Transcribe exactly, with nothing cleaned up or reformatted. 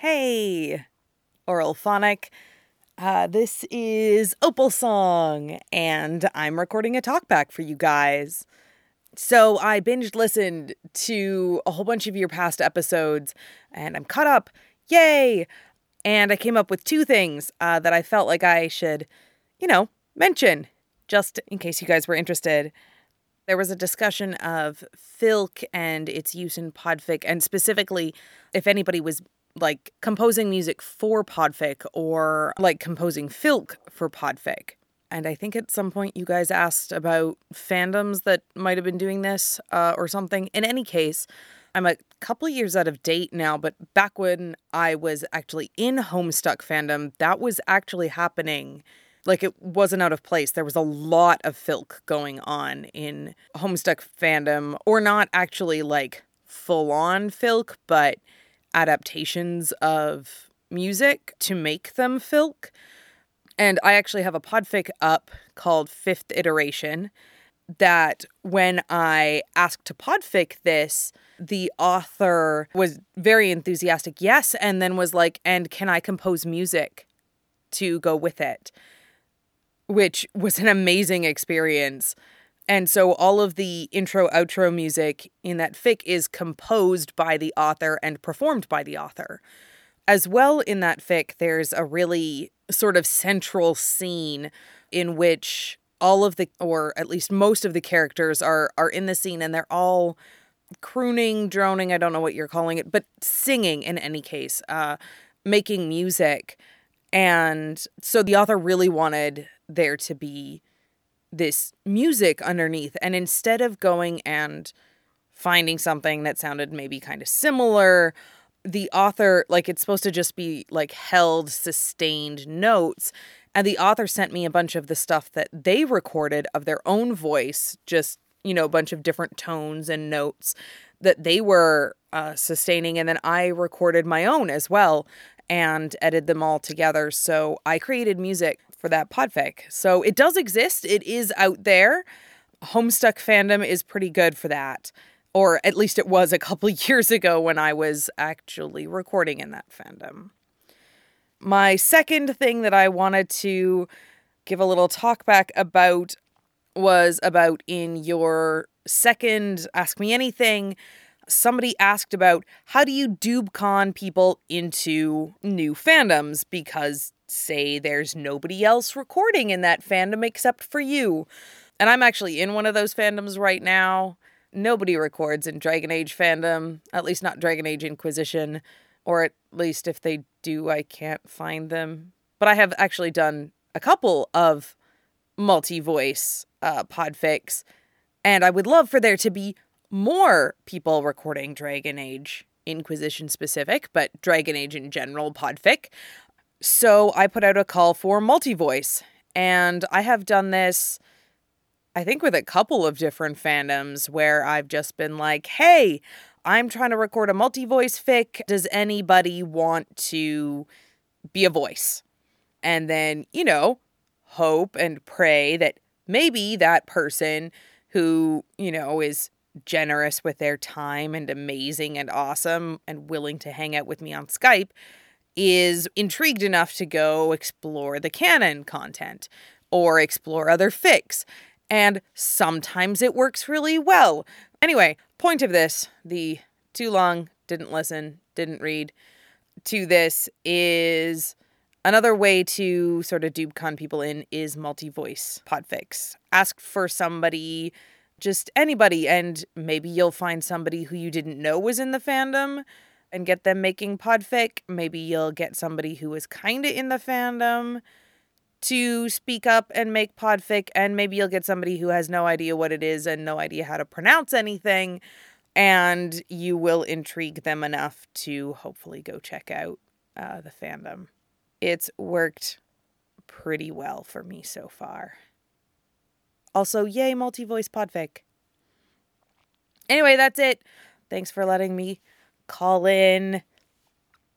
Hey, Oral Phonic. Uh, this is Opal Song, and I'm recording a talkback for you guys. So I binged listened to a whole bunch of your past episodes, and I'm caught up. Yay! And I came up with two things uh, that I felt like I should, you know, mention, just in case you guys were interested. There was a discussion of filk and its use in podfic, and specifically if anybody was like composing music for podfic or like composing filk for podfic. And I think at some point you guys asked about fandoms that might have been doing this uh, or something. In any case, I'm a couple of years out of date now, but back when I was actually in Homestuck fandom, that was actually happening. Like, it wasn't out of place. There was a lot of filk going on in Homestuck fandom, or not actually like full-on filk, but adaptations of music to make them filk. And I actually have a podfic up called Fifth Iteration that when I asked to podfic this, the author was very enthusiastic, yes, and then was like, and can I compose music to go with it? Which was an amazing experience. And so all of the intro, outro music in that fic is composed by the author and performed by the author. As well, in that fic, there's a really sort of central scene in which all of the, or at least most of the characters are are in the scene, and they're all crooning, droning, I don't know what you're calling it, but singing in any case, uh, making music. And so the author really wanted there to be this music underneath. And instead of going and finding something that sounded maybe kind of similar, the author, like, it's supposed to just be like held, sustained notes. And the author sent me a bunch of the stuff that they recorded of their own voice, just, you know, a bunch of different tones and notes that they were uh, sustaining. And then I recorded my own as well and edited them all together. So I created music for that podfic. So it does exist. It is out there. Homestuck fandom is pretty good for that. Or at least it was a couple years ago when I was actually recording in that fandom. My second thing that I wanted to give a little talk back about was about in your second Ask Me Anything. Somebody asked about how do you dubecon people into new fandoms because, say, there's nobody else recording in that fandom except for you. And I'm actually in one of those fandoms right now. Nobody records in Dragon Age fandom, at least not Dragon Age Inquisition, or at least if they do, I can't find them. But I have actually done a couple of multi-voice uh, podfics, and I would love for there to be more people recording Dragon Age Inquisition specific, but Dragon Age in general podfic. So I put out a call for multi-voice, and I have done this, I think, with a couple of different fandoms where I've just been like, hey, I'm trying to record a multi-voice fic. Does anybody want to be a voice? And then, you know, hope and pray that maybe that person who, you know, is generous with their time and amazing and awesome and willing to hang out with me on Skype is intrigued enough to go explore the canon content or explore other fics. And sometimes it works really well. Anyway, point of this, the too long, didn't listen, didn't read, to this is another way to sort of dubecon people in is multi-voice podfics. Ask for somebody, just anybody, and maybe you'll find somebody who you didn't know was in the fandom and get them making podfic. Maybe you'll get somebody who is kind of in the fandom to speak up and make podfic, and maybe you'll get somebody who has no idea what it is and no idea how to pronounce anything, and you will intrigue them enough to hopefully go check out uh, the fandom. It's worked pretty well for me so far. Also, yay, multi-voice podfic. Anyway, that's it. Thanks for letting me call in